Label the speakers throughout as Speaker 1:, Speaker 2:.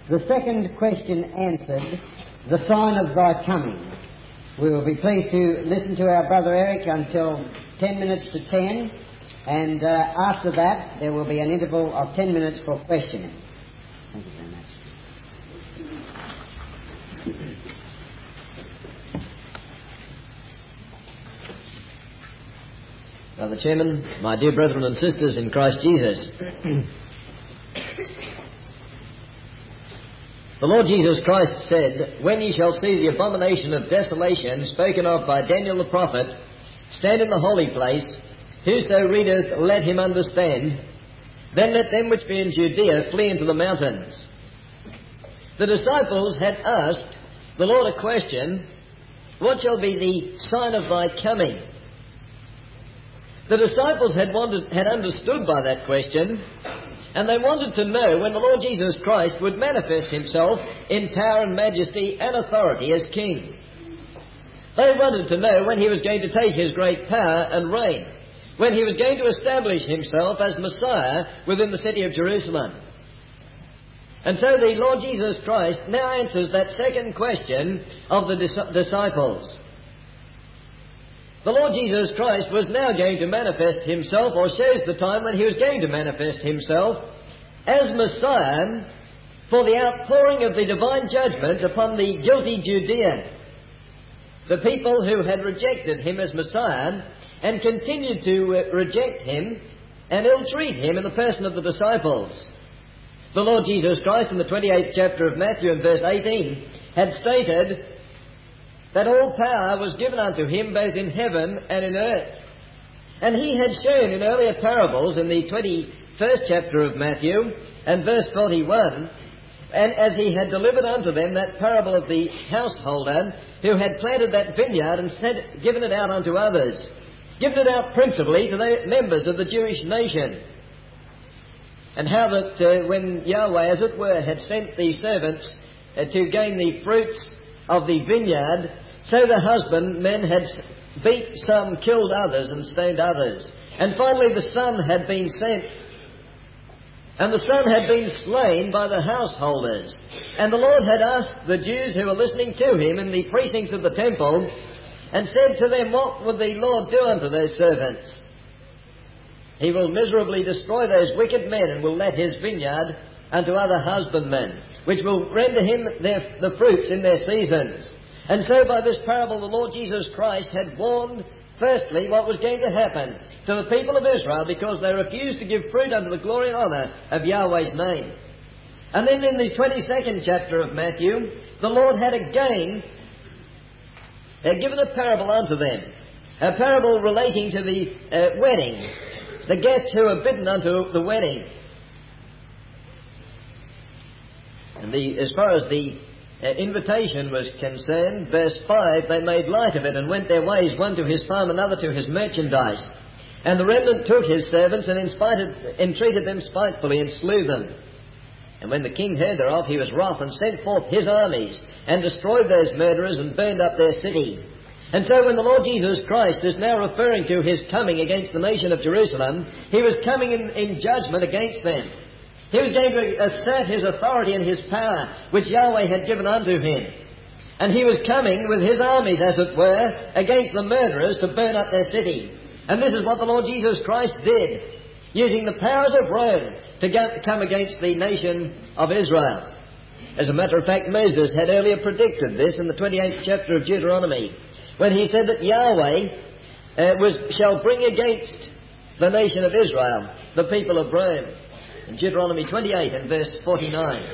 Speaker 1: The second question answered, the sign of thy coming. We will be pleased to listen to our brother Eric until 10 minutes to 10, and after that there will be an interval of 10 minutes for questioning. Thank you very much.
Speaker 2: Brother Chairman, my dear brethren and sisters in Christ Jesus, the Lord Jesus Christ said, "When ye shall see the abomination of desolation spoken of by Daniel the prophet, stand in the holy place, whoso readeth, let him understand. Then let them which be in Judea flee into the mountains." The disciples had asked the Lord a question, "What shall be the sign of thy coming?" The disciples had understood by that question, and they wanted to know when the Lord Jesus Christ would manifest himself in power and majesty and authority as King. They wanted to know when he was going to take his great power and reign, when he was going to establish himself as Messiah within the city of Jerusalem. And so the Lord Jesus Christ now answers that second question of the disciples. The Lord Jesus Christ was now going to manifest himself, or shows the time when he was going to manifest himself as Messiah for the outpouring of the divine judgment upon the guilty Judea, the people who had rejected him as Messiah and continued to reject him and ill-treat him in the person of the disciples. The Lord Jesus Christ in the 28th chapter of Matthew and verse 18 had stated that all power was given unto him both in heaven and in earth. And he had shown in earlier parables in the 21st chapter of Matthew and verse 41, and as he had delivered unto them that parable of the householder who had planted that vineyard and given it out unto others, given it out principally to the members of the Jewish nation. And how that when Yahweh, as it were, had sent the servants to gain the fruits of the vineyard, so the husbandmen had beat some, killed others, and stoned others. And finally the son had been sent, and the son had been slain by the householders. And the Lord had asked the Jews who were listening to him in the precincts of the temple, and said to them, "What would the Lord do unto those servants? He will miserably destroy those wicked men, and will let his vineyard unto other husbandmen, which will render him the fruits in their seasons." And so by this parable the Lord Jesus Christ had warned, firstly, what was going to happen to the people of Israel because they refused to give fruit unto the glory and honour of Yahweh's name. And then in the 22nd chapter of Matthew, the Lord had again given a parable unto them, a parable relating to the wedding, the guests who were bidden unto the wedding. And as far as the invitation was concerned, verse 5, they made light of it and went their ways, one to his farm, another to his merchandise. And the remnant took his servants and entreated them spitefully and slew them. And when the king heard thereof, he was wroth and sent forth his armies and destroyed those murderers and burned up their city. And so when the Lord Jesus Christ is now referring to his coming against the nation of Jerusalem, he was coming in judgment against them. He was going to assert his authority and his power, which Yahweh had given unto him. And he was coming with his armies, as it were, against the murderers to burn up their city. And this is what the Lord Jesus Christ did, using the powers of Rome to come against the nation of Israel. As a matter of fact, Moses had earlier predicted this in the 28th chapter of Deuteronomy, when he said that Yahweh shall bring against the nation of Israel the people of Rome. In Deuteronomy 28 and verse 49.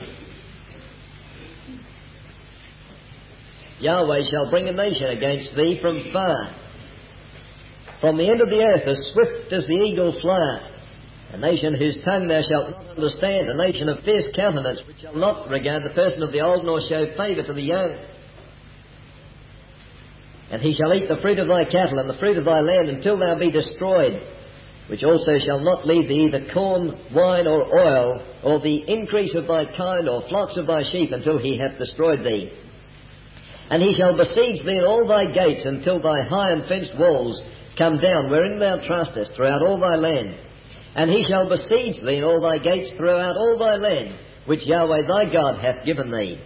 Speaker 2: Yahweh shall bring a nation against thee from far, from the end of the earth, as swift as the eagle flieth. A nation whose tongue thou shalt not understand, a nation of fierce countenance, which shall not regard the person of the old, nor show favour to the young. And he shall eat the fruit of thy cattle and the fruit of thy land until thou be destroyed, which also shall not leave thee either corn, wine, or oil, or the increase of thy kind, or flocks of thy sheep, until he hath destroyed thee. And he shall besiege thee in all thy gates, until thy high and fenced walls come down, wherein thou trustest, throughout all thy land. And he shall besiege thee in all thy gates throughout all thy land, which Yahweh thy God hath given thee.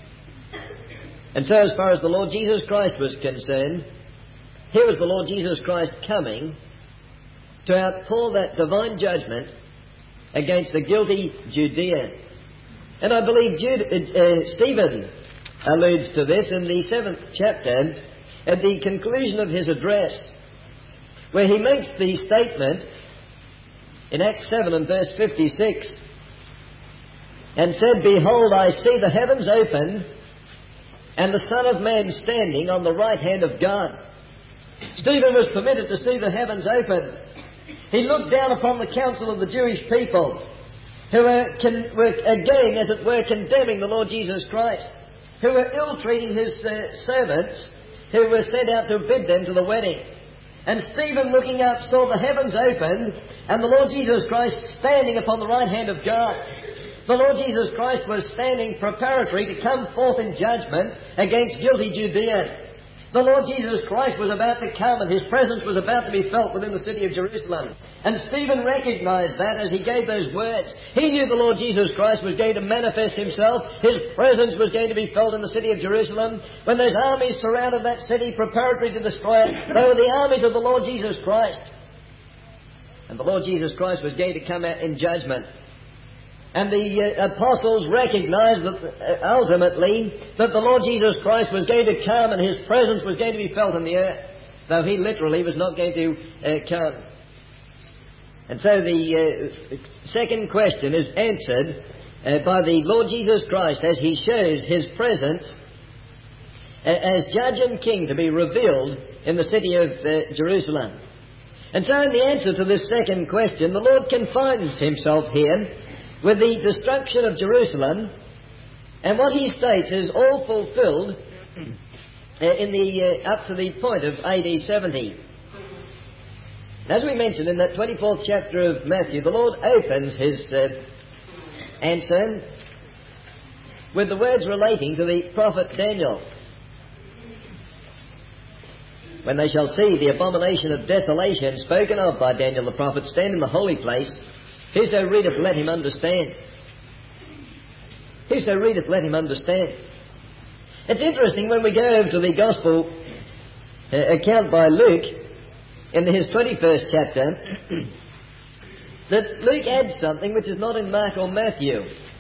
Speaker 2: And so as far as the Lord Jesus Christ was concerned, here was the Lord Jesus Christ coming to outpour that divine judgment against the guilty Judea. And I believe Stephen alludes to this in the 7th chapter at the conclusion of his address, where he makes the statement in Acts 7 and verse 56, and said, Behold, I see the heavens opened, and the Son of Man standing on the right hand of God. Stephen was permitted to see the heavens opened. He looked down upon the council of the Jewish people, who were again, as it were, condemning the Lord Jesus Christ, who were ill-treating his servants, who were sent out to bid them to the wedding. And Stephen, looking up, saw the heavens opened, and the Lord Jesus Christ standing upon the right hand of God. The Lord Jesus Christ was standing preparatory to come forth in judgment against guilty Judea. The Lord Jesus Christ was about to come, and his presence was about to be felt within the city of Jerusalem. And Stephen recognized that as he gave those words. He knew the Lord Jesus Christ was going to manifest himself. His presence was going to be felt in the city of Jerusalem. When those armies surrounded that city preparatory to destroy it, they were the armies of the Lord Jesus Christ. And the Lord Jesus Christ was going to come out in judgment. And the apostles recognized that ultimately that the Lord Jesus Christ was going to come and his presence was going to be felt in the earth, though he literally was not going to come. And so the second question is answered by the Lord Jesus Christ as he shows his presence as judge and king to be revealed in the city of Jerusalem. And so in the answer to this second question, the Lord confines himself here with the destruction of Jerusalem, and what he states is all fulfilled in the up to the point of AD 70. As we mentioned in that 24th chapter of Matthew, the Lord opens his answer with the words relating to the prophet Daniel. When they shall see the abomination of desolation spoken of by Daniel the prophet stand in the holy place, whoso readeth, let him understand. Whoso readeth, let him understand. It's interesting when we go over to the Gospel account by Luke, in his 21st chapter, that Luke adds something which is not in Mark or Matthew.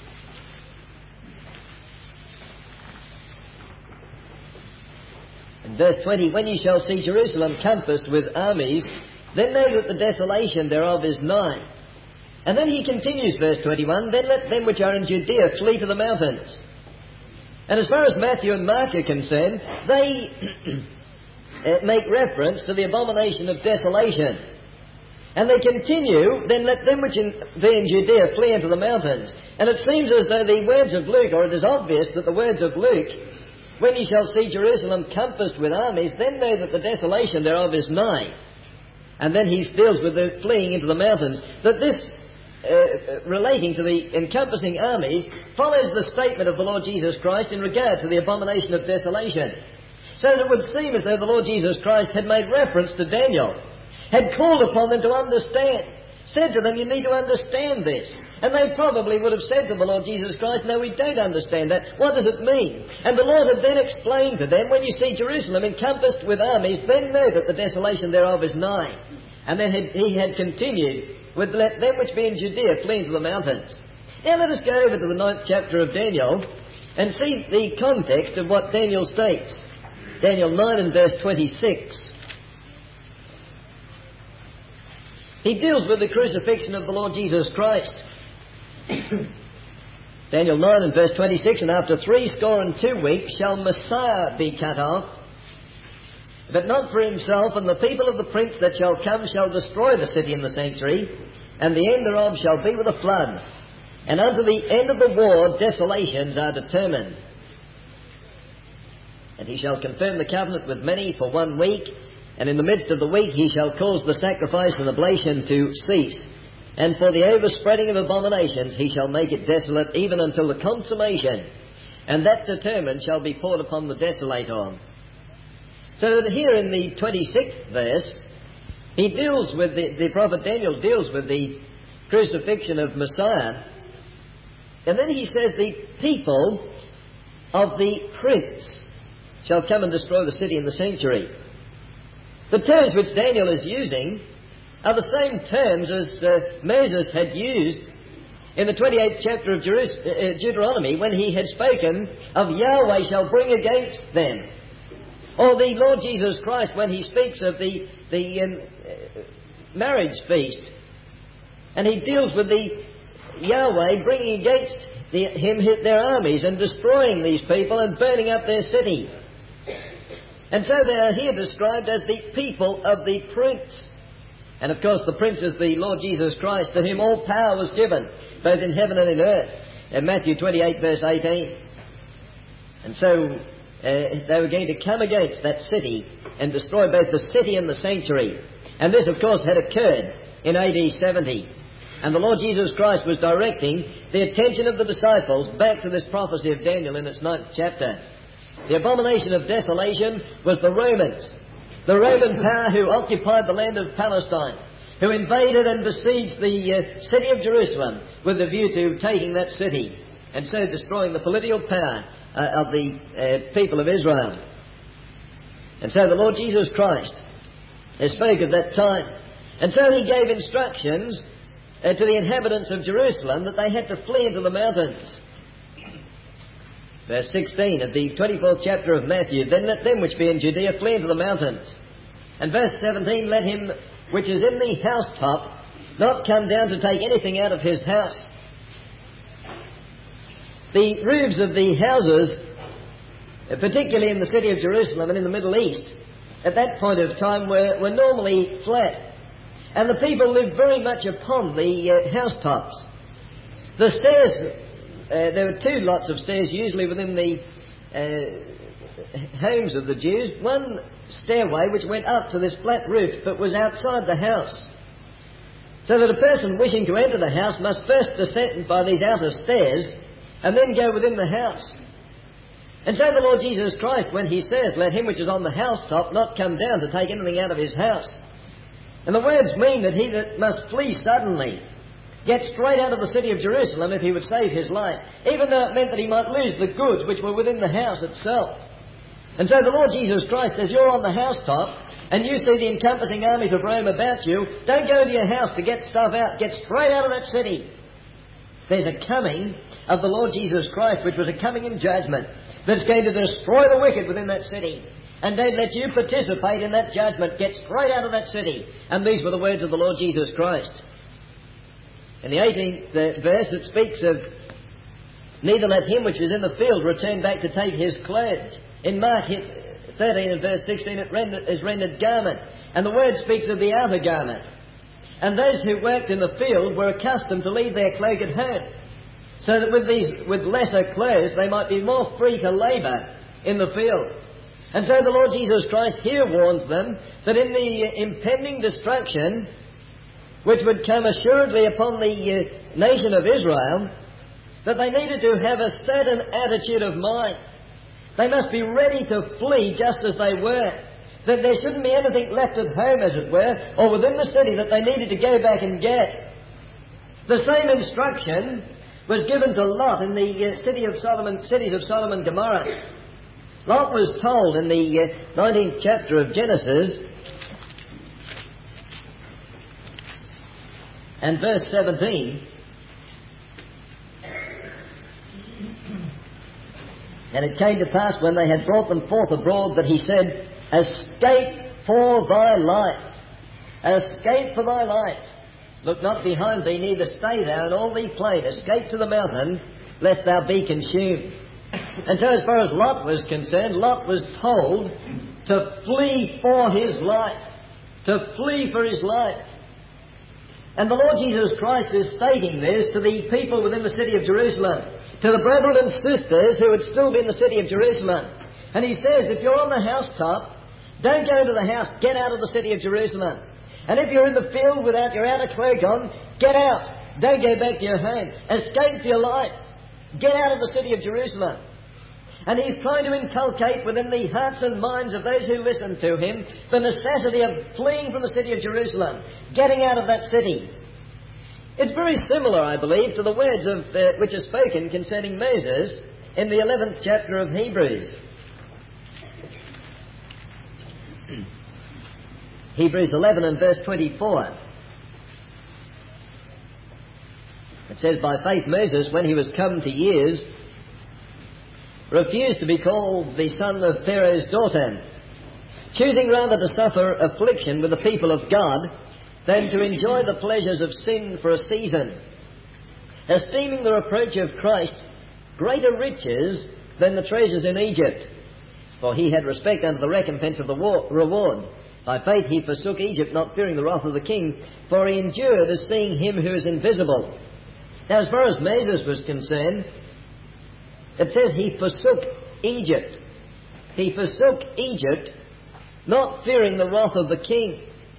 Speaker 2: In verse 20, when ye shall see Jerusalem compassed with armies, then know that the desolation thereof is nigh. And then he continues, verse 21, then let them which are in Judea flee to the mountains. And as far as Matthew and Mark are concerned, they make reference to the abomination of desolation. And they continue, then let them which be in Judea flee into the mountains. And it seems as though the words of Luke, or it is obvious that the words of Luke, when ye shall see Jerusalem compassed with armies, then know that the desolation thereof is nigh. And then he deals with the fleeing into the mountains. That this relating to the encompassing armies follows the statement of the Lord Jesus Christ in regard to the abomination of desolation. So that it would seem as though the Lord Jesus Christ had made reference to Daniel, had called upon them to understand, said to them, you need to understand this. And they probably would have said to the Lord Jesus Christ, no, we don't understand that. What does it mean? And the Lord had then explained to them, when you see Jerusalem encompassed with armies, then know that the desolation thereof is nigh. And then he had continued with let them which be in Judea flee into the mountains. Now let us go over to the 9th chapter of Daniel and see the context of what Daniel states. Daniel 9 and verse 26. He deals with the crucifixion of the Lord Jesus Christ. Daniel 9 and verse 26, and after 62 weeks shall Messiah be cut off, but not for himself, and the people of the prince that shall come shall destroy the city and the sanctuary, and the end thereof shall be with a flood. And unto the end of the war desolations are determined. And he shall confirm the covenant with many for 1 week, and in the midst of the week he shall cause the sacrifice and oblation to cease. And for the overspreading of abominations he shall make it desolate even until the consummation, and that determined shall be poured upon the desolator. So that here in the 26th verse, he deals with the prophet Daniel deals with the crucifixion of Messiah. And then he says, the people of the prince shall come and destroy the city and the sanctuary. The terms which Daniel is using are the same terms as Moses had used in the 28th chapter of Deuteronomy, when he had spoken of Yahweh shall bring against them. Or the Lord Jesus Christ when he speaks of the marriage feast. And he deals with the Yahweh bringing against their armies and destroying these people and burning up their city. And so they are here described as the people of the prince. And of course the prince is the Lord Jesus Christ, to whom all power was given, both in heaven and in earth. In Matthew 28 verse 18. And so they were going to come against that city and destroy both the city and the sanctuary. And this of course had occurred in AD 70. And the Lord Jesus Christ was directing the attention of the disciples back to this prophecy of Daniel in its 9th chapter. The abomination of desolation was the Romans. The Roman power who occupied the land of Palestine, who invaded and besieged the city of Jerusalem with the view to taking that city and so destroying the political power of the people of Israel. And so the Lord Jesus Christ spoke of that time. And so he gave instructions to the inhabitants of Jerusalem that they had to flee into the mountains. Verse 16 of the 24th chapter of Matthew, then let them which be in Judea flee into the mountains. And verse 17, let him which is in the housetop not come down to take anything out of his house. The roofs of the houses, particularly in the city of Jerusalem and in the Middle East, at that point of time were normally flat. And the people lived very much upon the housetops. The stairs, there were two lots of stairs usually within the homes of the Jews. One stairway which went up to this flat roof but was outside the house. So that a person wishing to enter the house must first descend by these outer stairs and then go within the house. And so the Lord Jesus Christ, when he says, let him which is on the housetop not come down to take anything out of his house. And the words mean that he that must flee suddenly, get straight out of the city of Jerusalem if he would save his life, even though it meant that he might lose the goods which were within the house itself. And so the Lord Jesus Christ, as you're on the housetop and you see the encompassing armies of Rome about you, don't go into your house to get stuff out. Get straight out of that city. There's a coming of the Lord Jesus Christ, which was a coming in judgment, that's going to destroy the wicked within that city. And don't let you participate in that judgment. Get straight out of that city. And these were the words of the Lord Jesus Christ. In the 18th verse, it speaks of, neither let him which is in the field return back to take his clothes. In Mark 13 and verse 16, it is rendered garment. And the word speaks of the outer garment. And those who worked in the field were accustomed to leave their cloak at home, so that with lesser clothes they might be more free to labour in the field. And so the Lord Jesus Christ here warns them that in the impending destruction which would come assuredly upon the nation of Israel, that they needed to have a certain attitude of mind. They must be ready to flee just as they were. That there shouldn't be anything left at home, as it were, or within the city that they needed to go back and get. The same instruction was given to Lot in the cities of Sodom and Gomorrah. Lot was told in the 19th chapter of Genesis and verse 17, and it came to pass when they had brought them forth abroad that he said, escape for thy life, escape for thy life. Look not behind thee, neither stay thou in all thee plain. Escape to the mountain, lest thou be consumed. And so as far as Lot was concerned, Lot was told to flee for his life. To flee for his life. And the Lord Jesus Christ is stating this to the people within the city of Jerusalem, to the brethren and sisters who would still be in the city of Jerusalem. And he says, if you're on the housetop, don't go into the house, get out of the city of Jerusalem. And if you're in the field without your outer cloak on, get out. Don't go back to your home. Escape for your life. Get out of the city of Jerusalem. And he's trying to inculcate within the hearts and minds of those who listen to him the necessity of fleeing from the city of Jerusalem, getting out of that city. It's very similar, I believe, to the words which are spoken concerning Moses in the 11th chapter of Hebrews. Hebrews 11 and verse 24. It says, by faith Moses, when he was come to years, refused to be called the son of Pharaoh's daughter, choosing rather to suffer affliction with the people of God than to enjoy the pleasures of sin for a season, esteeming the reproach of Christ greater riches than the treasures in Egypt. For he had respect unto the recompense of the reward. By faith he forsook Egypt, not fearing the wrath of the king, for he endured as seeing him who is invisible. Now, as far as Moses was concerned, it says he forsook Egypt. He forsook Egypt, not fearing the wrath of the king.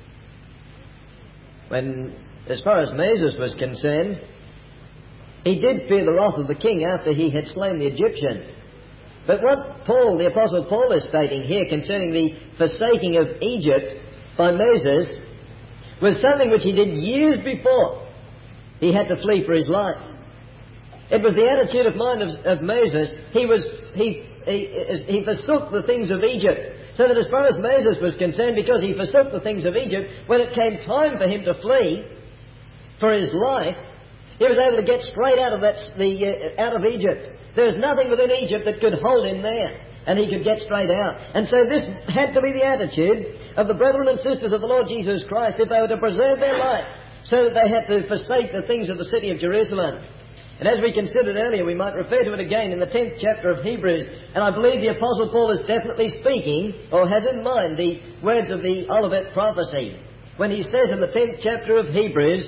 Speaker 2: When, as far as Moses was concerned, he did fear the wrath of the king after he had slain the Egyptian. But what Paul, the Apostle Paul, is stating here concerning the forsaking of Egypt by Moses was something which he did years before he had to flee for his life. It was the attitude of mind of Moses. He forsook the things of Egypt. So that as far as Moses was concerned, because he forsook the things of Egypt, when it came time for him to flee for his life, he was able to get straight out of out of Egypt. There was nothing within Egypt that could hold him there, and he could get straight out. And so this had to be the attitude of the brethren and sisters of the Lord Jesus Christ if they were to preserve their life, so that they had to forsake the things of the city of Jerusalem. And as we considered earlier, we might refer to it again in the 10th chapter of Hebrews. And I believe the Apostle Paul is definitely speaking, or has in mind, the words of the Olivet prophecy, when he says in the 10th chapter of Hebrews,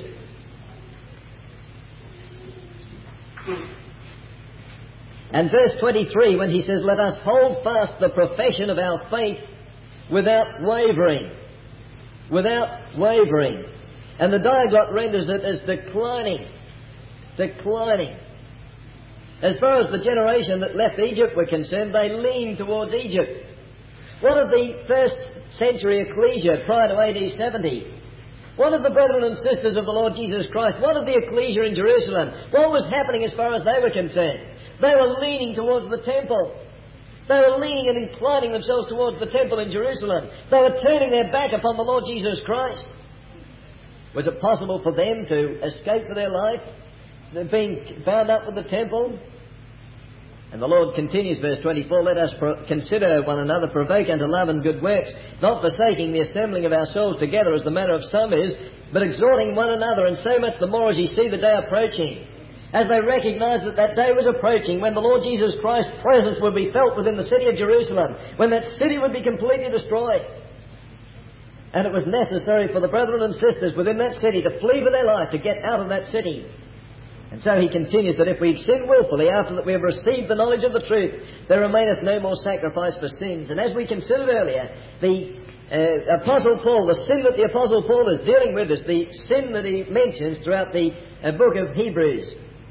Speaker 2: and verse 23, when he says, let us hold fast the profession of our faith without wavering. Without wavering. And the Diaglott renders it as declining. Declining. As far as the generation that left Egypt were concerned, they leaned towards Egypt. What of the first century ecclesia prior to AD 70? What of the brethren and sisters of the Lord Jesus Christ? What of the ecclesia in Jerusalem? What was happening as far as they were concerned? They were leaning towards the temple. They were leaning and inclining themselves towards the temple in Jerusalem. They were turning their back upon the Lord Jesus Christ. Was it possible for them to escape for their life, being bound up with the temple? And the Lord continues, verse 24, let us consider one another, provoke unto love and good works, not forsaking the assembling of ourselves together as the manner of some is, but exhorting one another, and so much the more as ye see the day approaching. As they recognise that that day was approaching, when the Lord Jesus Christ's presence would be felt within the city of Jerusalem, when that city would be completely destroyed. And it was necessary for the brethren and sisters within that city to flee for their life, to get out of that city. And so he continues that if we sin wilfully after that we have received the knowledge of the truth, there remaineth no more sacrifice for sins. And as we considered earlier, the Apostle Paul, the sin that the Apostle Paul is dealing with is the sin that he mentions throughout the book of Hebrews.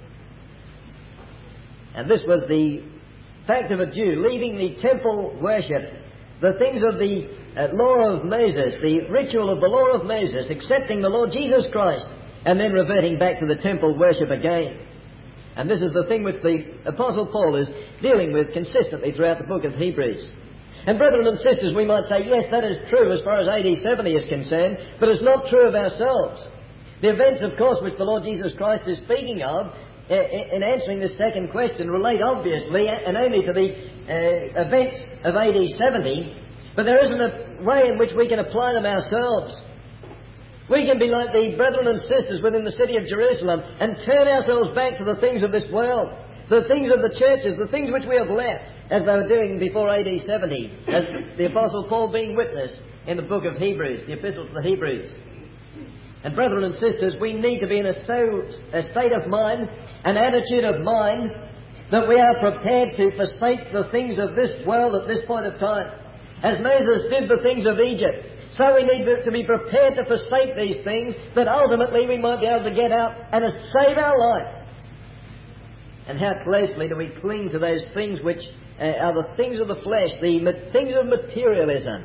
Speaker 2: And this was the fact of a Jew leaving the temple worship, the things of the law of Moses, the ritual of the law of Moses, accepting the Lord Jesus Christ, and then reverting back to the temple worship again. And this is the thing which the Apostle Paul is dealing with consistently throughout the book of Hebrews. And brethren and sisters, we might say, yes, that is true as far as AD 70 is concerned, but it's not true of ourselves. The events, of course, which the Lord Jesus Christ is speaking of, in answering this second question, relate obviously and only to the events of AD 70, but there isn't a way in which we can apply them ourselves. We can be like the brethren and sisters within the city of Jerusalem and turn ourselves back to the things of this world, the things of the churches, the things which we have left, as they were doing before AD 70, as the Apostle Paul being witness in the book of Hebrews, the Epistle to the Hebrews. And brethren and sisters, we need to be in a state of mind, an attitude of mind, that we are prepared to forsake the things of this world at this point of time. As Moses did the things of Egypt, so we need to be prepared to forsake these things, that ultimately we might be able to get out and save our life. And how closely do we cling to those things which are the things of the flesh, the things of materialism?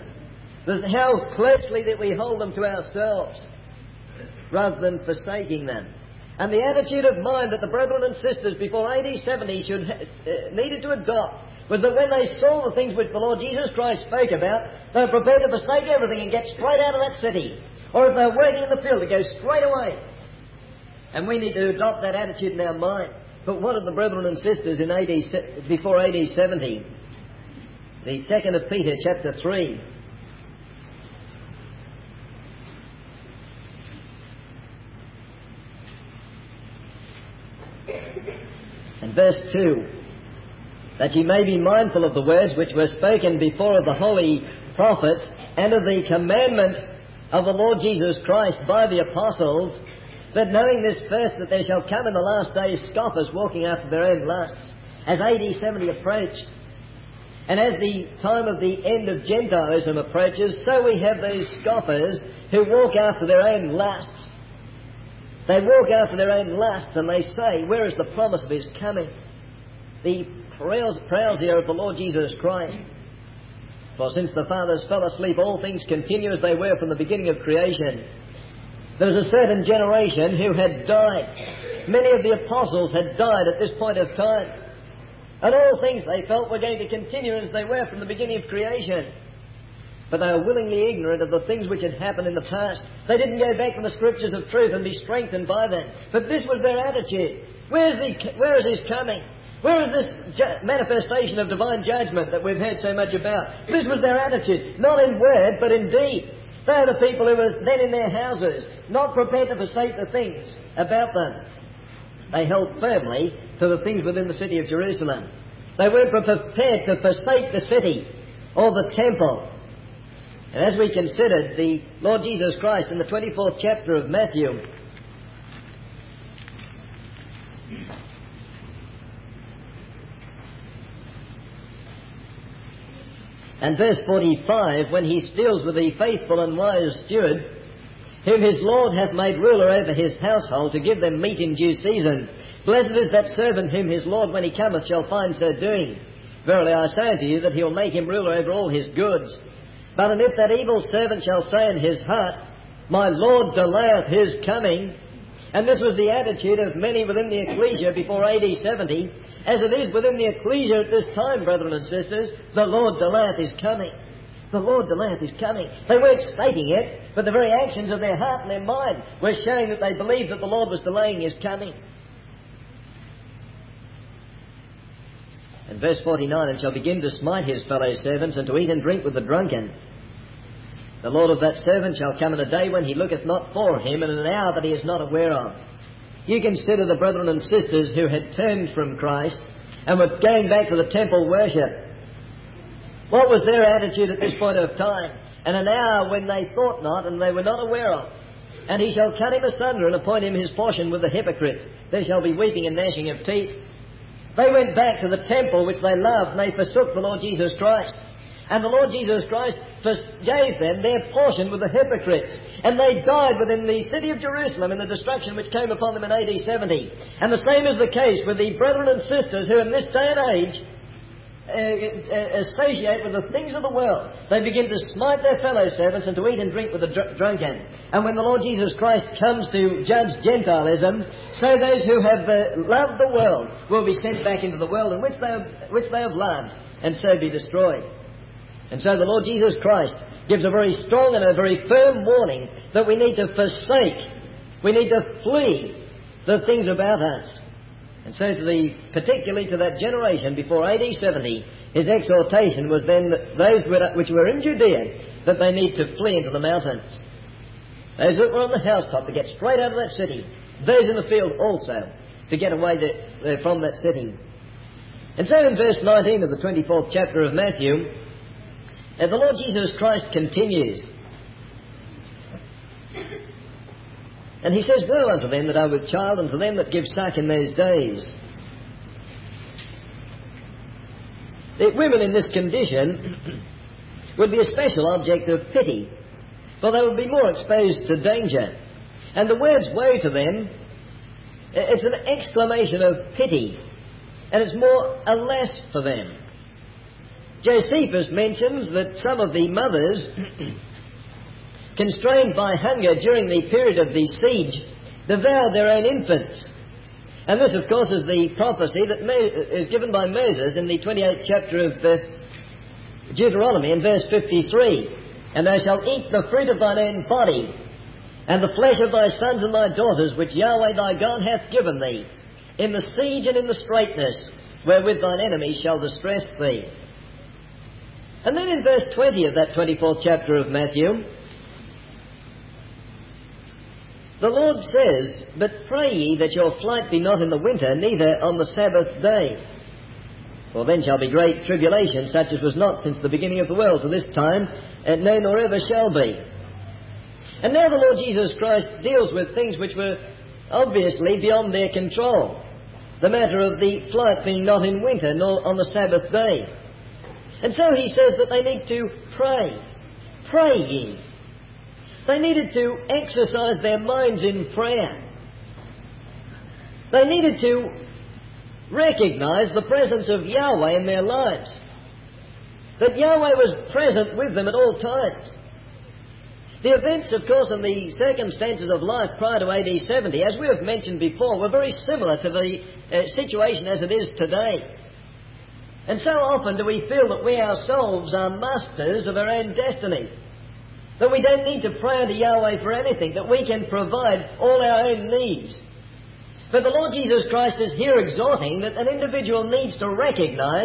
Speaker 2: How closely that we hold them to ourselves, rather than forsaking them. And the attitude of mind that the brethren and sisters before AD 70 needed to adopt was that when they saw the things which the Lord Jesus Christ spoke about, they were prepared to forsake everything and get straight out of that city. Or if they were working in the field, to go straight away. And we need to adopt that attitude in our mind. But what of the brethren and sisters in before AD 70? The 2nd of Peter chapter 3. And verse 2. That ye may be mindful of the words which were spoken before of the holy prophets, and of the commandment of the Lord Jesus Christ by the apostles, that knowing this first, that there shall come in the last days scoffers walking after their own lusts, as AD 70 approached, and as the time of the end of Gentilism approaches, so we have these scoffers who walk after their own lusts. They walk after their own lusts, and they say, where is the promise of His coming? The parousia of the Lord Jesus Christ. For since the fathers fell asleep, all things continue as they were from the beginning of creation. There was a certain generation who had died. Many of the apostles had died at this point of time. And all things, they felt, were going to continue as they were from the beginning of creation. But they were willingly ignorant of the things which had happened in the past. They didn't go back to the Scriptures of truth and be strengthened by them. But this was their attitude. Where is His coming? Where is this manifestation of divine judgment that we've heard so much about? This was their attitude, not in word, but in deed. They are the people who were then in their houses, not prepared to forsake the things about them. They held firmly to the things within the city of Jerusalem. They weren't prepared to forsake the city or the temple. And as we considered the Lord Jesus Christ in the 24th chapter of Matthew, and verse 45, when He deals with the faithful and wise steward, whom his Lord hath made ruler over his household, to give them meat in due season. Blessed is that servant whom his Lord, when he cometh, shall find so doing. Verily I say unto you, that He will make him ruler over all his goods. But and if that evil servant shall say in his heart, My Lord delayeth His coming, and this was the attitude of many within the ecclesia before AD 70, as it is within the ecclesia at this time, brethren and sisters, the Lord delayeth His coming. The Lord delayeth His coming. They weren't stating it, but the very actions of their heart and their mind were showing that they believed that the Lord was delaying His coming. And verse 49, and shall begin to smite his fellow servants, and to eat and drink with the drunken. The Lord of that servant shall come in a day when he looketh not for him, and in an hour that he is not aware of. You consider the brethren and sisters who had turned from Christ and were going back to the temple worship. What was their attitude at this point of time? And an hour when they thought not and they were not aware of. And He shall cut him asunder and appoint him his portion with the hypocrites. There shall be weeping and gnashing of teeth. They went back to the temple which they loved, and they forsook the Lord Jesus Christ. And the Lord Jesus Christ gave them their portion with the hypocrites. And they died within the city of Jerusalem in the destruction which came upon them in AD 70. And the same is the case with the brethren and sisters who in this day and age associate with the things of the world. They begin to smite their fellow servants and to eat and drink with the drunken. And when the Lord Jesus Christ comes to judge Gentilism, so those who have loved the world will be sent back into the world in which they have loved, and so be destroyed. And so the Lord Jesus Christ gives a very strong and a very firm warning that we need to forsake, we need to flee the things about us. And so particularly to that generation before AD 70, His exhortation was then that those which were in Judea, that they need to flee into the mountains. Those that were on the housetop to get straight out of that city. Those in the field also to get away from that city. And so in verse 19 of the 24th chapter of Matthew, the Lord Jesus Christ continues. And He says, Woe unto them that are with child, and to them that give suck in those days. The women in this condition would be a special object of pity, for they would be more exposed to danger. And the words woe to them, it's an exclamation of pity, and it's more alas for them. Josephus mentions that some of the mothers, constrained by hunger during the period of the siege devoured their own infants. And this, of course, is the prophecy that is given by Moses in the 28th chapter of Deuteronomy in verse 53. And thou shalt eat the fruit of thine own body, and the flesh of thy sons and thy daughters, which Yahweh thy God hath given thee, in the siege and in the straitness, wherewith thine enemies shall distress thee. And then in verse 20 of that 24th chapter of Matthew, the Lord says, But pray ye that your flight be not in the winter, neither on the Sabbath day. For then shall be great tribulation, such as was not since the beginning of the world to this time, and no nor ever shall be. And now the Lord Jesus Christ deals with things which were obviously beyond their control. The matter of the flight being not in winter, nor on the Sabbath day. And so he says that they need to pray. Pray ye. They needed to exercise their minds in prayer. They needed to recognize the presence of Yahweh in their lives. That Yahweh was present with them at all times. The events, of course, and the circumstances of life prior to AD 70, as we have mentioned before, were very similar to the situation as it is today. And so often do we feel that we ourselves are masters of our own destiny. That we don't need to pray unto Yahweh for anything, that we can provide all our own needs. But the Lord Jesus Christ is here exhorting that an individual needs to recognize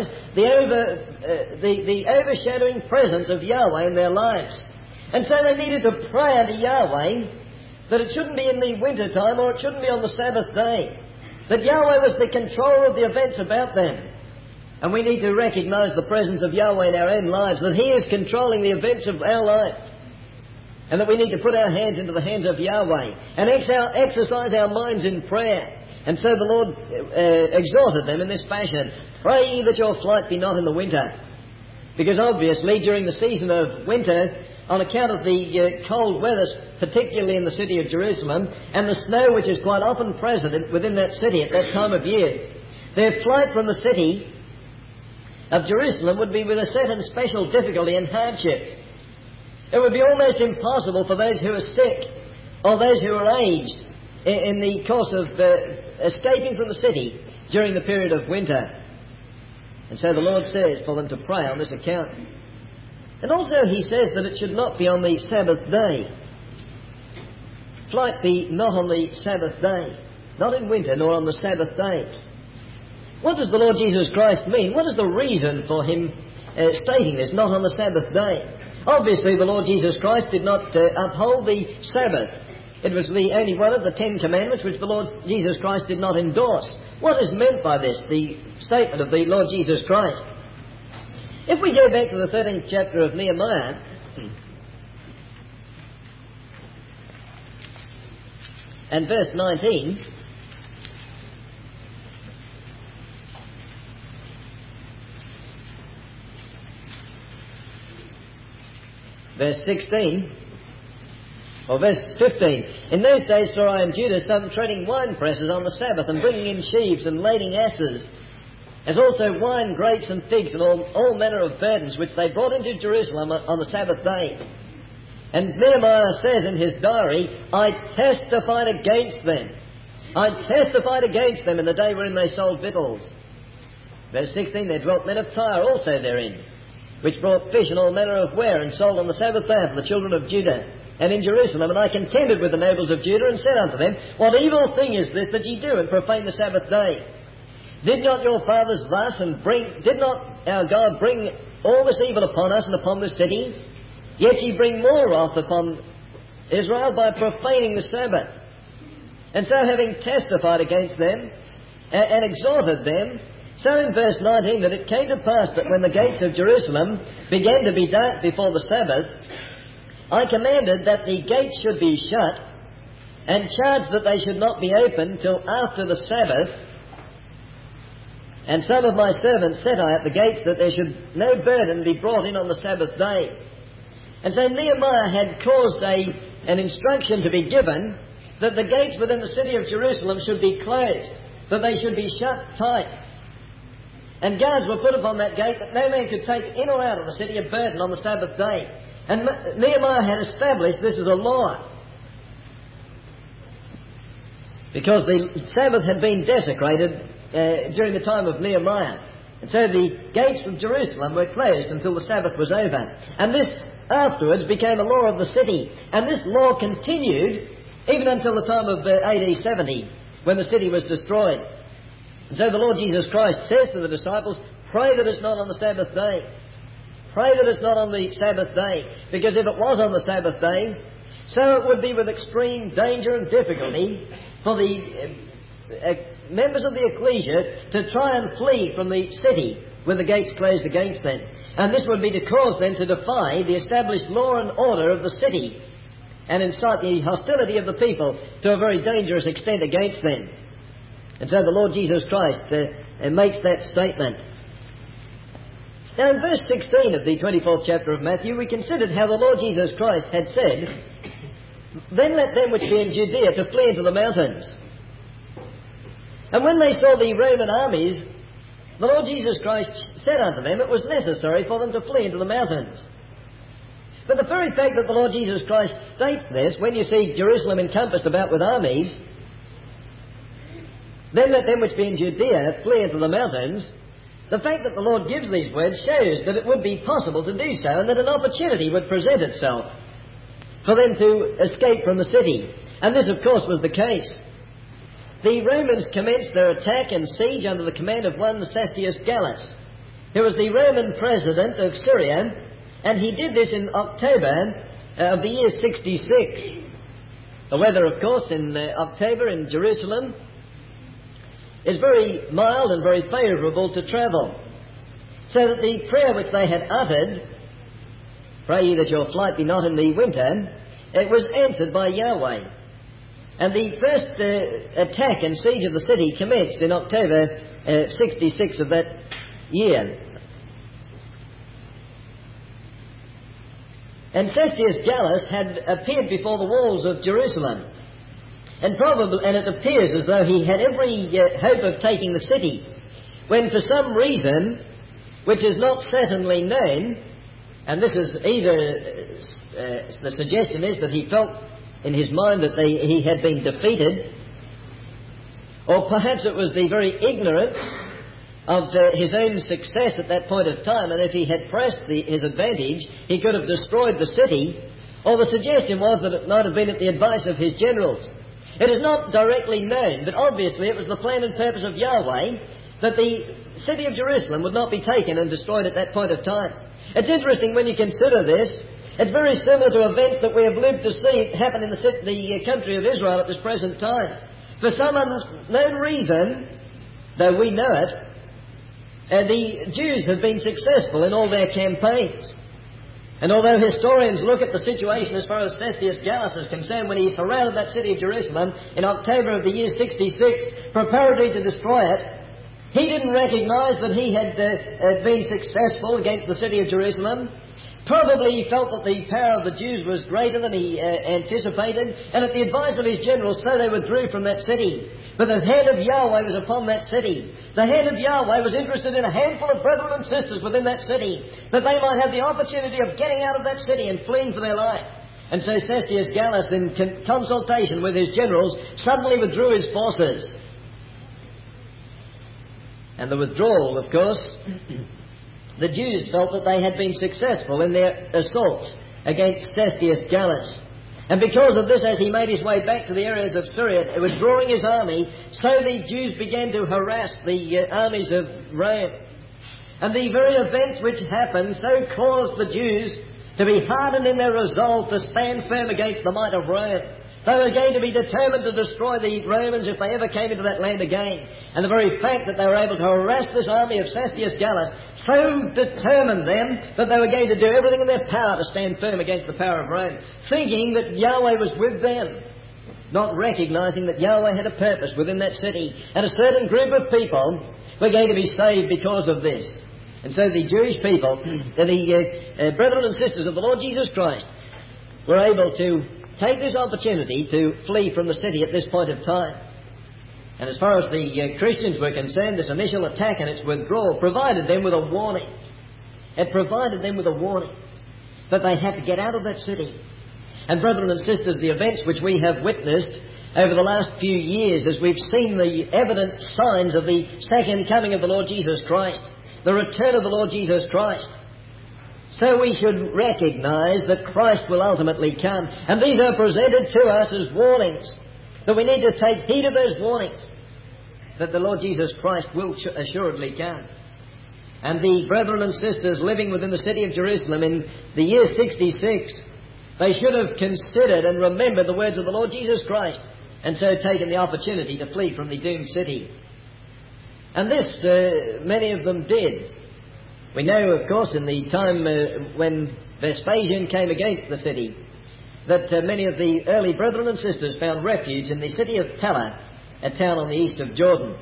Speaker 2: the overshadowing presence of Yahweh in their lives. And so they needed to pray unto Yahweh that it shouldn't be in the winter time or it shouldn't be on the Sabbath day. That Yahweh was the controller of the events about them. And we need to recognize the presence of Yahweh in our own lives, that He is controlling the events of our life. And that we need to put our hands into the hands of Yahweh and exercise our minds in prayer. And so the Lord exhorted them in this fashion, Pray ye that your flight be not in the winter. Because obviously during the season of winter, on account of the cold weather, particularly in the city of Jerusalem, and the snow which is quite often present within that city at that time of year, their flight from the city of Jerusalem would be with a certain special difficulty and hardship. It would be almost impossible for those who are sick or those who are aged in the course of escaping from the city during the period of winter. And so the Lord says for them to pray on this account. And also He says that it should not be on the Sabbath day. Flight be not on the Sabbath day, not in winter nor on the Sabbath day. What does the Lord Jesus Christ mean? What is the reason for Him stating this, not on the Sabbath day? Obviously the Lord Jesus Christ did not uphold the Sabbath. It was the only one of the 10 Commandments which the Lord Jesus Christ did not endorse. What is meant by this, the statement of the Lord Jesus Christ? If we go back to the 13th chapter of Nehemiah, and verse 19, verse 16, or verse 15. In those days saw I in Judah some treading wine presses on the Sabbath, and bringing in sheaves and lading asses, as also wine, grapes, and figs, and all manner of burdens, which they brought into Jerusalem on the Sabbath day. And Nehemiah says in his diary, I testified against them. I testified against them in the day wherein they sold victuals. Verse 16, there dwelt men of Tyre also therein, which brought fish and all manner of ware, and sold on the Sabbath day for the children of Judah, and in Jerusalem. And I contended with the nobles of Judah, and said unto them, What evil thing is this that ye do, and profane the Sabbath day? Did not your fathers thus, did not our God bring all this evil upon us and upon this city? Yet ye bring more wrath upon Israel by profaning the Sabbath. And so having testified against them, and exhorted them, so in verse 19, that it came to pass that when the gates of Jerusalem began to be dark before the Sabbath, I commanded that the gates should be shut, and charged that they should not be opened till after the Sabbath. And some of my servants set I at the gates, that there should no burden be brought in on the Sabbath day. And so Nehemiah had caused an instruction to be given that the gates within the city of Jerusalem should be closed, that they should be shut tight. And guards were put upon that gate that no man could take in or out of the city a burden on the Sabbath day. And Nehemiah had established this as a law. because the Sabbath had been desecrated during the time of Nehemiah. And so the gates of Jerusalem were closed until the Sabbath was over. And this afterwards became a law of the city. And this law continued even until the time of AD 70, when the city was destroyed. And so the Lord Jesus Christ says to the disciples, pray that it's not on the Sabbath day. Pray that it's not on the Sabbath day. Because if it was on the Sabbath day, so it would be with extreme danger and difficulty for the members of the ecclesia to try and flee from the city with the gates closed against them. And this would be to cause them to defy the established law and order of the city and incite the hostility of the people to a very dangerous extent against them. And so the Lord Jesus Christ makes that statement. Now in verse 16 of the 24th chapter of Matthew, we considered how the Lord Jesus Christ had said, then let them which be in Judea to flee into the mountains. And when they saw the Roman armies, the Lord Jesus Christ said unto them it was necessary for them to flee into the mountains. But the very fact that the Lord Jesus Christ states this, when you see Jerusalem encompassed about with armies, then let them which be in Judea flee into the mountains, the fact that the Lord gives these words shows that it would be possible to do so and that an opportunity would present itself for them to escape from the city. And this, of course, was the case. The Romans commenced their attack and siege under the command of one Sestius Gallus, who was the Roman president of Syria, and he did this in October of the year 66. The weather, of course, in October in Jerusalem is very mild and very favourable to travel. So that the prayer which they had uttered, pray ye that your flight be not in the winter, it was answered by Yahweh. And the first attack and siege of the city commenced in October 66 of that year. And Sestius Gallus had appeared before the walls of Jerusalem. And it appears as though he had every hope of taking the city, when for some reason, which is not certainly known, and this is either the suggestion is that he felt in his mind that he had been defeated, or perhaps it was the very ignorance of his own success at that point of time, and if he had pressed his advantage, he could have destroyed the city, or the suggestion was that it might have been at the advice of his generals. It is not directly known, but obviously it was the plan and purpose of Yahweh that the city of Jerusalem would not be taken and destroyed at that point of time. It's interesting when you consider this. It's very similar to events that we have lived to see happen in the country of Israel at this present time. For some unknown reason, though we know it, the Jews have been successful in all their campaigns. And although historians look at the situation as far as Sestius Gallus is concerned, when he surrounded that city of Jerusalem in October of the year 66, preparatory to destroy it, he didn't recognise that he had been successful against the city of Jerusalem. Probably he felt that the power of the Jews was greater than he anticipated, and at the advice of his generals, so they withdrew from that city. But the hand of Yahweh was upon that city. The hand of Yahweh was interested in a handful of brethren and sisters within that city, that they might have the opportunity of getting out of that city and fleeing for their life. And so Sestius Gallus, in consultation with his generals, suddenly withdrew his forces. And the withdrawal, of course, the Jews felt that they had been successful in their assaults against Sestius Gallus. And because of this, as he made his way back to the areas of Syria, withdrawing his army, so the Jews began to harass the armies of Rome. And the very events which happened so caused the Jews to be hardened in their resolve to stand firm against the might of Rome. They were going to be determined to destroy the Romans if they ever came into that land again. And the very fact that they were able to harass this army of Sestius Gallus so determined them that they were going to do everything in their power to stand firm against the power of Rome, thinking that Yahweh was with them, not recognising that Yahweh had a purpose within that city, and a certain group of people were going to be saved because of this. And so the Jewish people, the brethren and sisters of the Lord Jesus Christ, were able to take this opportunity to flee from the city at this point of time. And as far as the Christians were concerned, this initial attack and its withdrawal provided them with a warning. It provided them with a warning that they had to get out of that city. And brethren and sisters, the events which we have witnessed over the last few years as we've seen the evident signs of the second coming of the Lord Jesus Christ, the return of the Lord Jesus Christ. So we should recognize that Christ will ultimately come. And these are presented to us as warnings, that we need to take heed of those warnings, that the Lord Jesus Christ will assuredly come. And the brethren and sisters living within the city of Jerusalem in the year 66, they should have considered and remembered the words of the Lord Jesus Christ, and so taken the opportunity to flee from the doomed city. And this many of them did. We know, of course, in the time when Vespasian came against the city, that many of the early brethren and sisters found refuge in the city of Pella, a town on the east of Jordan.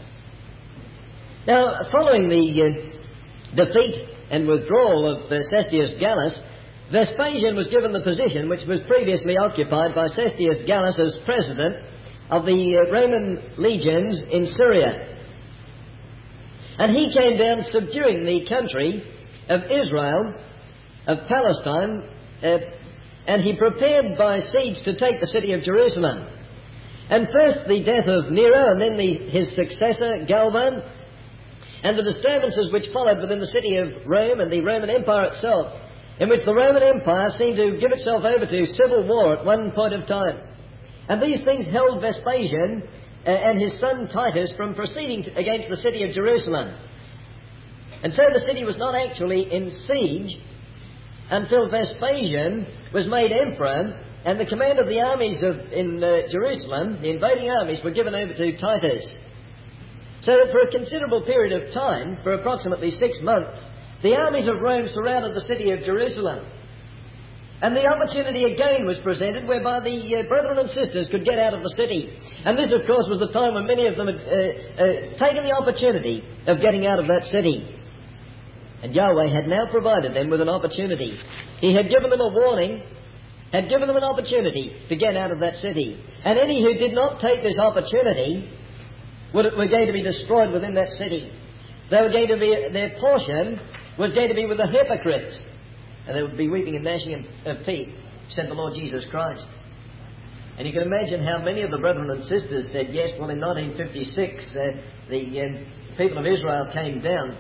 Speaker 2: Now, following the defeat and withdrawal of Cestius Gallus, Vespasian was given the position which was previously occupied by Cestius Gallus as president of the Roman legions in Syria. And he came down subduing the country of Israel, of Palestine, and he prepared by siege to take the city of Jerusalem. And first the death of Nero, and then his successor Galban, and the disturbances which followed within the city of Rome and the Roman Empire itself, in which the Roman Empire seemed to give itself over to civil war at one point of time. And these things held Vespasian and his son Titus from proceeding against the city of Jerusalem. And so the city was not actually in siege until Vespasian was made emperor, and the command of the armies in Jerusalem, the invading armies, were given over to Titus. So that for a considerable period of time, for approximately 6 months, the armies of Rome surrounded the city of Jerusalem. And the opportunity again was presented whereby the brethren and sisters could get out of the city. And this, of course, was the time when many of them had taken the opportunity of getting out of that city. And Yahweh had now provided them with an opportunity. He had given them a warning, had given them an opportunity to get out of that city. And any who did not take this opportunity were going to be destroyed within that city. They were going to be, their portion was going to be with the hypocrites. And they would be weeping and gnashing of teeth, said the Lord Jesus Christ. And you can imagine how many of the brethren and sisters said, yes, well, in 1956, the people of Israel came down,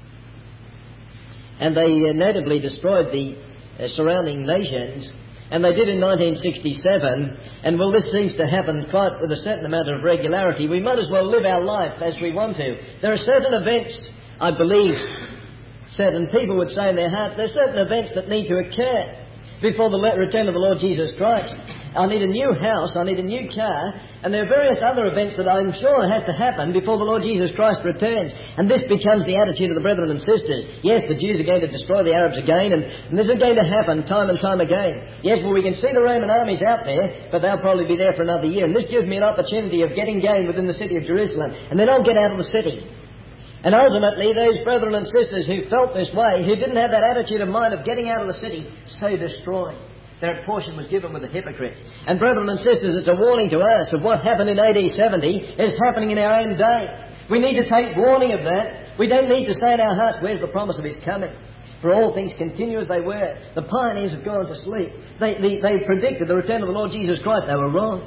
Speaker 2: and they notably destroyed the surrounding nations, and they did in 1967, and well, this seems to happen quite with a certain amount of regularity. We might as well live our life as we want to. There are certain events, I believe, certain people would say in their hearts, there are certain events that need to occur before the return of the Lord Jesus Christ. I need a new house, I need a new car, and there are various other events that I'm sure have to happen before the Lord Jesus Christ returns. And this becomes the attitude of the brethren and sisters. Yes, the Jews are going to destroy the Arabs again, and this is going to happen time and time again. Yes, well, we can see the Roman armies out there, but they'll probably be there for another year. And this gives me an opportunity of getting gain within the city of Jerusalem, and then I'll get out of the city. And ultimately, those brethren and sisters who felt this way, who didn't have that attitude of mind of getting out of the city, so destroyed. Their portion was given with the hypocrites. And brethren and sisters, it's a warning to us of what happened in AD 70 is happening in our own day. We need to take warning of that. We don't need to say in our hearts, where's the promise of His coming? For all things continue as they were. The pioneers have gone to sleep. They predicted the return of the Lord Jesus Christ. They were wrong.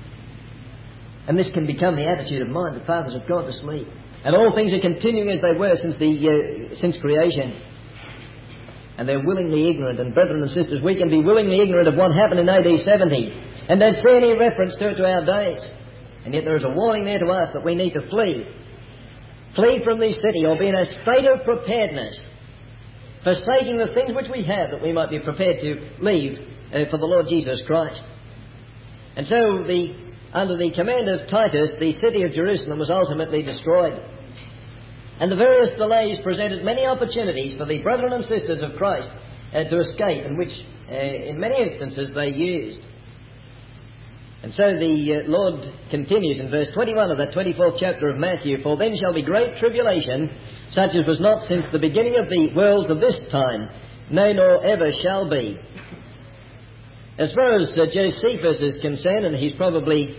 Speaker 2: And this can become the attitude of mind. The fathers have gone to sleep. And all things are continuing as they were since creation. And they're willingly ignorant. And brethren and sisters, we can be willingly ignorant of what happened in AD 70 and don't see any reference to it to our days. And yet there is a warning there to us that we need to flee. Flee from this city, or be in a state of preparedness, forsaking the things which we have, that we might be prepared to leave for the Lord Jesus Christ. And so under the command of Titus, the city of Jerusalem was ultimately destroyed. And the various delays presented many opportunities for the brethren and sisters of Christ to escape, in which, in many instances, they used. And so the Lord continues in verse 21 of that 24th chapter of Matthew, "For then shall be great tribulation, such as was not since the beginning of the worlds of this time, no, nor ever shall be." As far as Josephus is concerned, and he's probably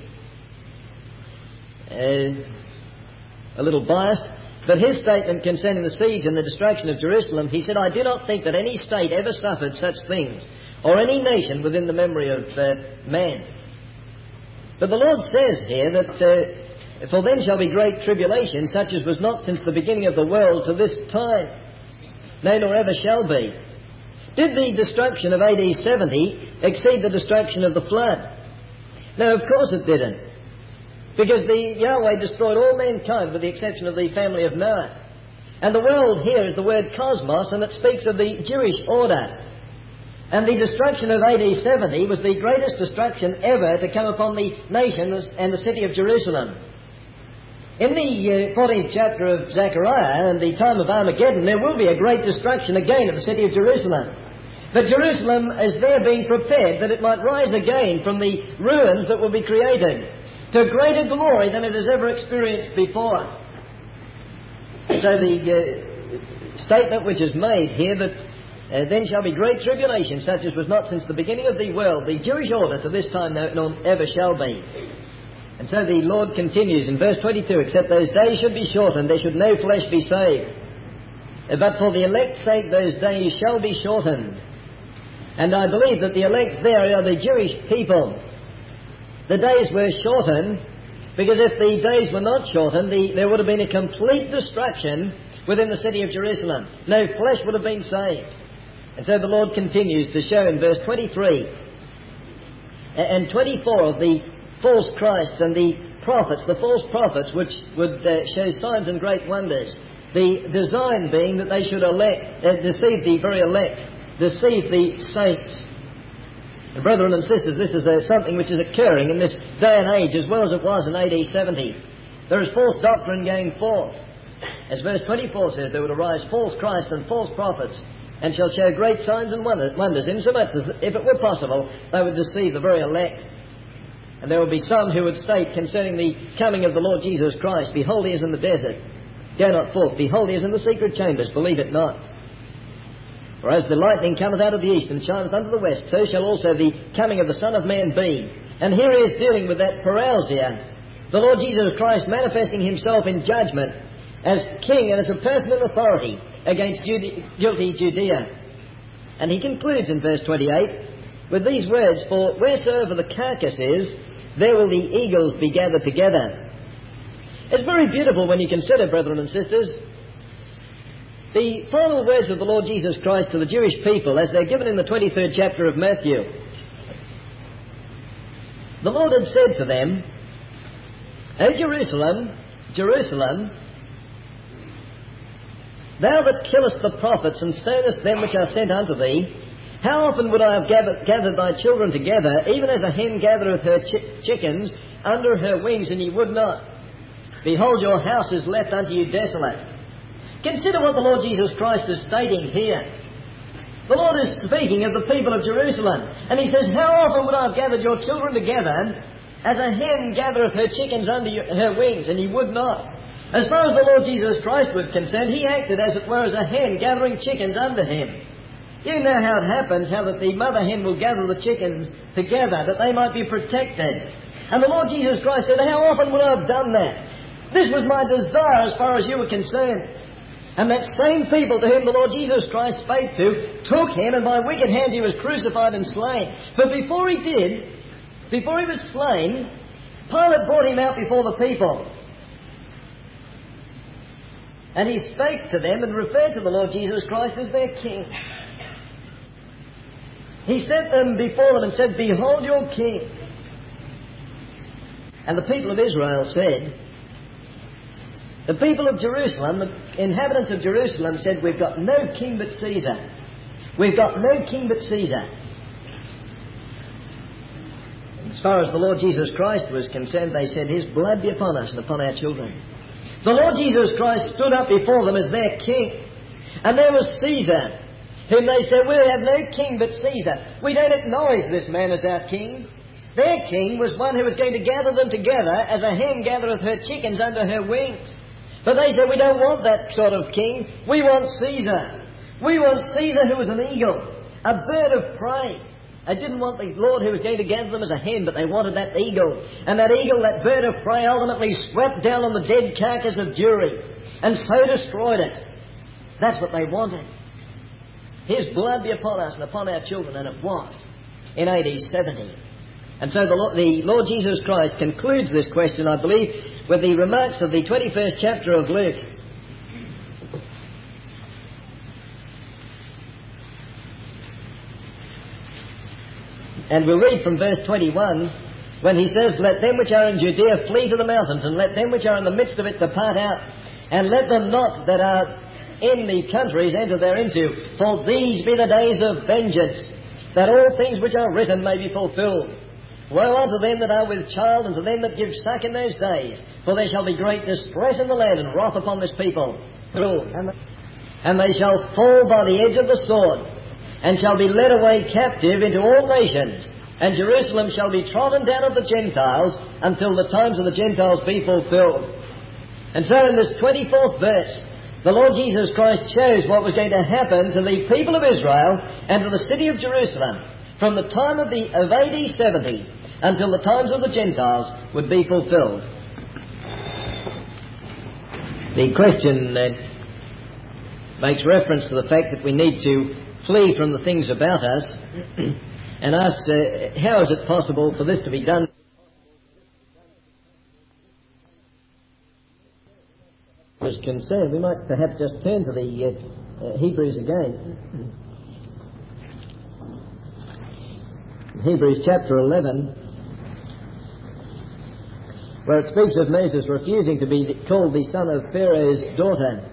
Speaker 2: a little biased, but his statement concerning the siege and the destruction of Jerusalem, he said, "I do not think that any state ever suffered such things, or any nation within the memory of man." But the Lord says here that, for then shall be great tribulation, such as was not since the beginning of the world to this time, no, nor ever shall be. Did the destruction of AD 70 exceed the destruction of the flood? No, of course it didn't. Because the Yahweh destroyed all mankind with the exception of the family of Noah. And the world here is the word cosmos, and it speaks of the Jewish order. And the destruction of AD 70 was the greatest destruction ever to come upon the nation and the city of Jerusalem. In the 14th chapter of Zechariah, and the time of Armageddon, there will be a great destruction again of the city of Jerusalem. But Jerusalem is there being prepared that it might rise again from the ruins that will be created to greater glory than it has ever experienced before. So the statement which is made here that then shall be great tribulation, such as was not since the beginning of the world, the Jewish order to this time nor ever shall be. And so the Lord continues in verse 22, except those days should be shortened, there should no flesh be saved. But for the elect's sake those days shall be shortened. And I believe that the elect there are the Jewish people. The days were shortened because if the days were not shortened, there would have been a complete destruction within the city of Jerusalem. No flesh would have been saved. And so the Lord continues to show in verse 23 and 24 of the false Christs and the prophets, the false prophets, which would show signs and great wonders. The design being that they should deceive the very elect, deceive the saints. And brethren and sisters, this is something which is occurring in this day and age as well as it was in AD 70. There is false doctrine going forth. As verse 24 says, there would arise false Christs and false prophets, and shall show great signs and wonders, insomuch as if it were possible, they would deceive the very elect. And there will be some who would state concerning the coming of the Lord Jesus Christ, behold, he is in the desert, go not forth, behold, he is in the secret chambers, believe it not. For as the lightning cometh out of the east and shineth unto the west, so shall also the coming of the Son of Man be. And here he is dealing with that parousia, the Lord Jesus Christ manifesting himself in judgment as king and as a person in authority against guilty Judea. And he concludes in verse 28 with these words, for wheresoever the carcass is, there will the eagles be gathered together. It's very beautiful when you consider, brethren and sisters, the final words of the Lord Jesus Christ to the Jewish people as they're given in the 23rd chapter of Matthew. The Lord had said to them, O Jerusalem, Jerusalem, thou that killest the prophets and stonest them which are sent unto thee, how often would I have gathered thy children together, even as a hen gathereth her chickens under her wings, and ye would not? Behold, your house is left unto you desolate. Consider what the Lord Jesus Christ is stating here. The Lord is speaking of the people of Jerusalem, and he says, how often would I have gathered your children together, as a hen gathereth her chickens under her wings, and ye would not? As far as the Lord Jesus Christ was concerned, he acted as it were as a hen gathering chickens under him. You know how it happens, how that the mother hen will gather the chickens together that they might be protected. And the Lord Jesus Christ said, how often would I have done that? This was my desire as far as you were concerned. And that same people to whom the Lord Jesus Christ spake to, took him, and by wicked hands he was crucified and slain. But before he was slain, Pilate brought him out before the people. And he spake to them and referred to the Lord Jesus Christ as their king. He set them before them and said, behold your king. And the people of Israel said, the people of Jerusalem, the inhabitants of Jerusalem said, we've got no king but Caesar. We've got no king but Caesar. As far as the Lord Jesus Christ was concerned, they said, his blood be upon us and upon our children. The Lord Jesus Christ stood up before them as their king. And there was Caesar, whom they said, we have no king but Caesar. We don't acknowledge this man as our king. Their king was one who was going to gather them together as a hen gathereth her chickens under her wings. But they said, we don't want that sort of king. We want Caesar. We want Caesar who was an eagle, a bird of prey. They didn't want the Lord who was going to gather them as a hen, but they wanted that eagle. And that eagle, that bird of prey, ultimately swept down on the dead carcass of Jewry and so destroyed it. That's what they wanted. His blood be upon us and upon our children, and it was in AD 70. And so the Lord Jesus Christ concludes this question, I believe, with the remarks of the 21st chapter of Luke. And we'll read from verse 21, when he says, "Let them which are in Judea flee to the mountains, and let them which are in the midst of it depart out, and let them not that are in the countries enter thereinto, for these be the days of vengeance, that all things which are written may be fulfilled. Woe unto them that are with child, and to them that give suck in those days, for there shall be great distress in the land, and wrath upon this people. And they shall fall by the edge of the sword, and shall be led away captive into all nations, and Jerusalem shall be trodden down of the Gentiles, until the times of the Gentiles be fulfilled." And so in this 24th verse, the Lord Jesus Christ shows what was going to happen to the people of Israel and to the city of Jerusalem from the time of AD 70 until the times of the Gentiles would be fulfilled. The question makes reference to the fact that we need to flee from the things about us and ask, how is it possible for this to be done? Was concerned, we might perhaps just turn to the Hebrews again. Hebrews chapter 11, where it speaks of Moses refusing to be called the son of Pharaoh's daughter.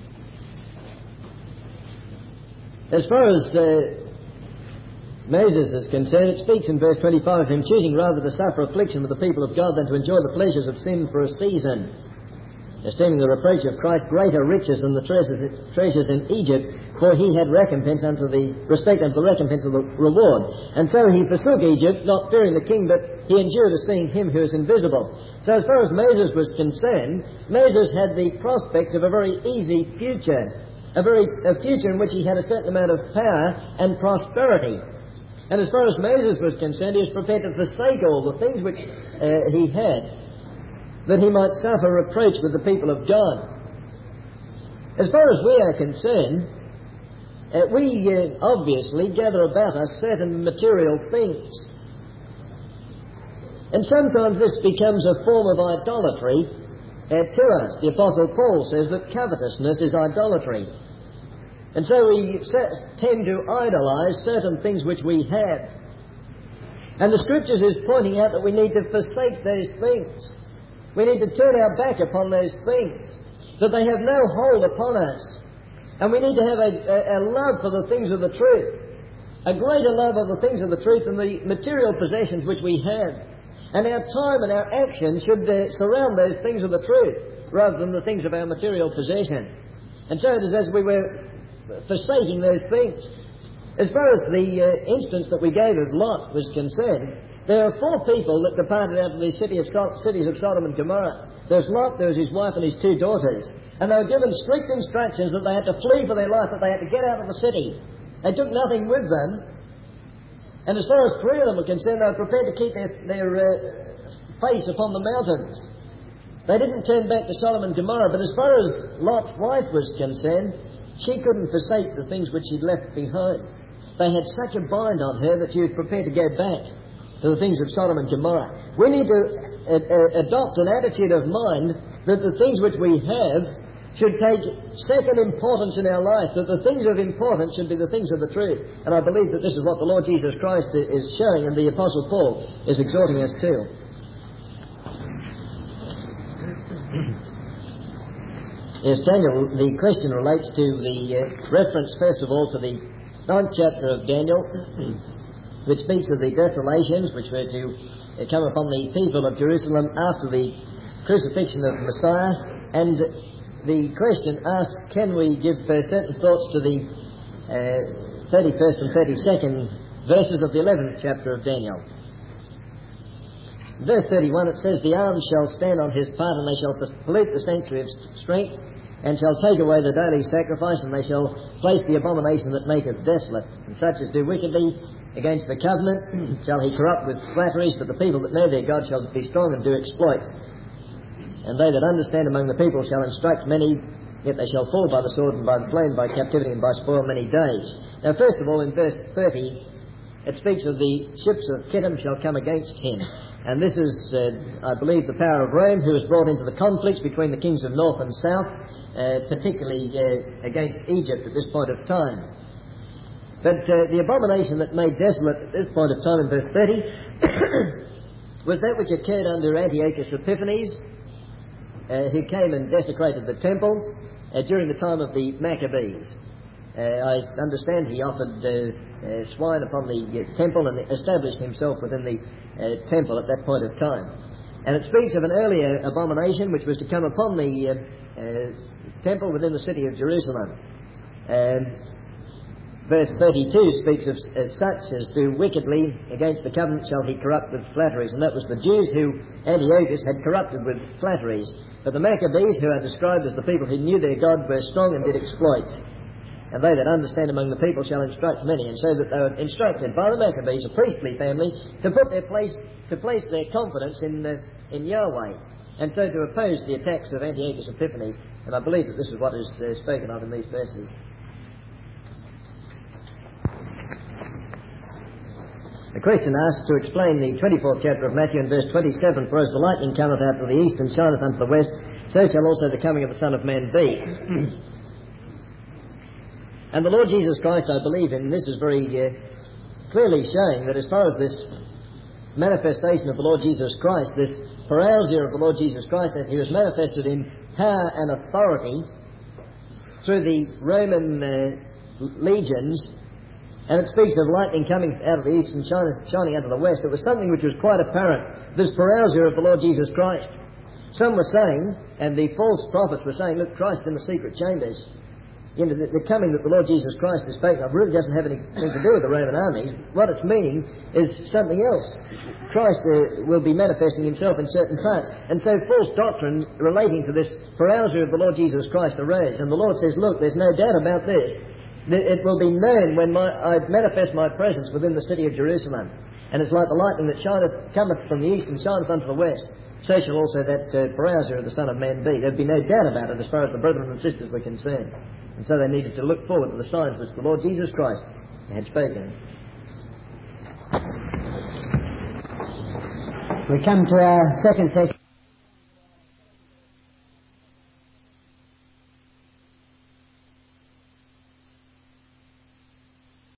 Speaker 2: As far as Moses is concerned, it speaks in verse 25 of him choosing rather to suffer affliction with the people of God than to enjoy the pleasures of sin for a season, esteeming the reproach of Christ greater riches than the treasures in Egypt, for he had recompense unto the respect unto the recompense of the reward. And so he forsook Egypt, not fearing the king, but he endured as seeing him who is invisible. So as far as Moses was concerned, Moses had the prospects of a very easy future, a future in which he had a certain amount of power and prosperity. And as far as Moses was concerned, he was prepared to forsake all the things which he had, that he might suffer reproach with the people of God. As far as we are concerned, we obviously gather about us certain material things. And sometimes this becomes a form of idolatry to us. The Apostle Paul says that covetousness is idolatry. And so we tend to idolize certain things which we have. And the Scriptures is pointing out that we need to forsake those things. We need to turn our back upon those things, that they have no hold upon us. And we need to have a love for the things of the truth, a greater love of the things of the truth than the material possessions which we have. And our time and our action should surround those things of the truth, rather than the things of our material possession. And so it is as we were forsaking those things. As far as the instance that we gave of Lot was concerned, there are 4 people that departed out of the cities of Sodom and Gomorrah. There's Lot, there's his wife and his 2 daughters. And they were given strict instructions that they had to flee for their life, that they had to get out of the city. They took nothing with them. And as far as 3 of them were concerned, they were prepared to keep their face upon the mountains. They didn't turn back to Sodom and Gomorrah. But as far as Lot's wife was concerned, she couldn't forsake the things which she'd left behind. They had such a bind on her that she was prepared to go back to the things of Sodom and Gomorrah. We need to adopt an attitude of mind that the things which we have should take second importance in our life, that the things of importance should be the things of the truth. And I believe that this is what the Lord Jesus Christ is showing, and the Apostle Paul is exhorting us to. Yes, Daniel, the question relates to the reference, first of all, to the 9th chapter of Daniel, which speaks of the desolations which were to come upon the people of Jerusalem after the crucifixion of Messiah. And the question asks, can we give certain thoughts to the 31st and 32nd verses of the 11th chapter of Daniel. Verse 31, it says, "The arms shall stand on his part, and they shall pollute the sanctuary of strength, and shall take away the daily sacrifice, and they shall place the abomination that maketh desolate. And such as do wickedly against the covenant shall he corrupt with flatteries, but the people that know their God shall be strong and do exploits. And they that understand among the people shall instruct many, yet they shall fall by the sword and by the plague, by captivity and by spoil many days." Now, first of all, in verse 30, it speaks of the ships of Kittim shall come against him. And this is, I believe, the power of Rome, who has brought into the conflicts between the kings of north and south, particularly against Egypt at this point of time. But the abomination that made desolate at this point of time in verse 30 was that which occurred under Antiochus Epiphanes, who came and desecrated the temple during the time of the Maccabees. I understand he offered swine upon the temple and established himself within the temple at that point of time. And it speaks of an earlier abomination which was to come upon the temple within the city of Jerusalem. Verse 32 speaks of as such as do wickedly against the covenant shall he corrupt with flatteries. And that was the Jews who Antiochus had corrupted with flatteries. But the Maccabees, who are described as the people who knew their God, were strong and did exploits. And they that understand among the people shall instruct many. And so that they were instructed by the Maccabees, a priestly family, to place their confidence in Yahweh. And so to oppose the attacks of Antiochus Epiphanes. And I believe that this is what is spoken of in these verses. The question asks to explain the 24th chapter of Matthew in verse 27, for as the lightning cometh out of the east and shineth unto the west, so shall also the coming of the Son of Man be. And the Lord Jesus Christ, I believe, in this is very clearly showing that as far as this manifestation of the Lord Jesus Christ, this parousia of the Lord Jesus Christ, as he was manifested in power and authority through the Roman legions, and it speaks of lightning coming out of the east and shining out of the west. It was something which was quite apparent, this parousia of the Lord Jesus Christ. Some were saying, and the false prophets were saying, look, Christ in the secret chambers. You know, the coming that the Lord Jesus Christ is spoken of really doesn't have anything to do with the Roman armies. What it's meaning is something else. Christ will be manifesting himself in certain parts. And so false doctrine relating to this parousia of the Lord Jesus Christ arose. And the Lord says, look, there's no doubt about this. It will be known when I manifest my presence within the city of Jerusalem. And it's like the lightning that cometh from the east and shineth unto the west. So shall also that parousia of the Son of Man be. There'd be no doubt about it as far as the brethren and sisters were concerned. And so they needed to look forward to the signs which the Lord Jesus Christ had spoken.
Speaker 1: We come to our second session.